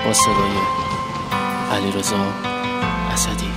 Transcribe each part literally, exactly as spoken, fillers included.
با صدای علیرضا اسدی.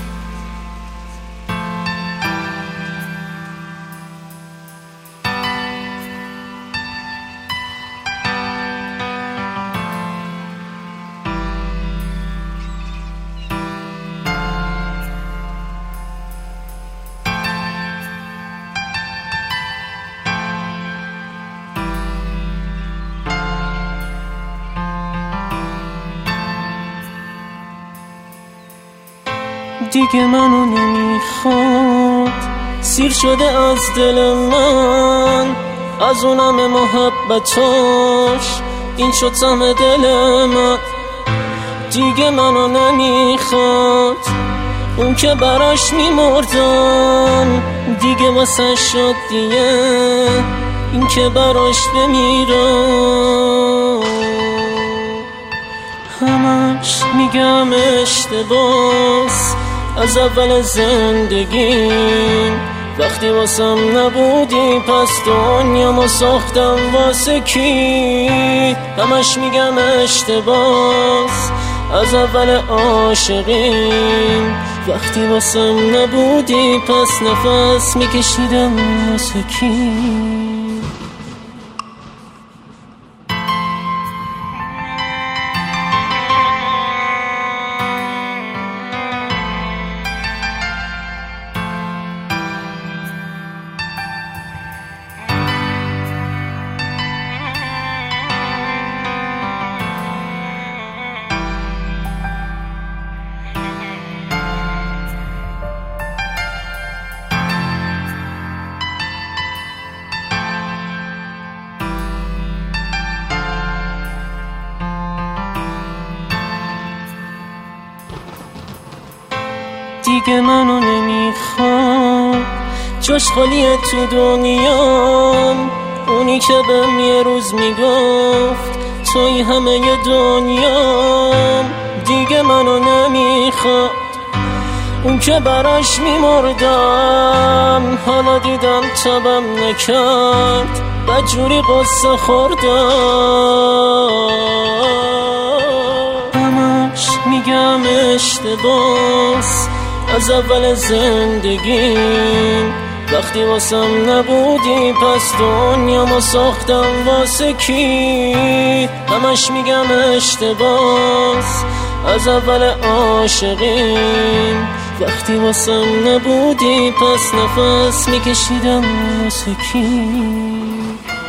دیگه منو نمیخواد، سیر شده از دل من، از اونم محبتاش این شد طعم دل من. دیگه منو نمیخواد، اون که براش میمردم دیگه واسه شد دیگه این که براش بمیرم. همش میگم اشتباس از اول زندگیم، وقتی واسم نبودی پس دنیامو ساختم واسه کی. همش میگم اشتباس از اول عاشقیم، وقتی واسم نبودی پس نفس میکشیدم واسه کی. دیگه منو نمیخواد، جاش خالیه تو دنیام، اونی که بهم یه روز میگفت توی همه دنیام. دیگه منو نمیخواد، اون که براش میمردم، حالا دیدم تبم نکرد بدجوری قصه خوردم. همش میگم اشتباس از اول زندگیم، وقتی واسم نبودی پس دنیامو ساختم واسه کی. همش میگم اشتباس از اول عاشقیم، وقتی واسم نبودی پس نفس میکشیدم واسه کی.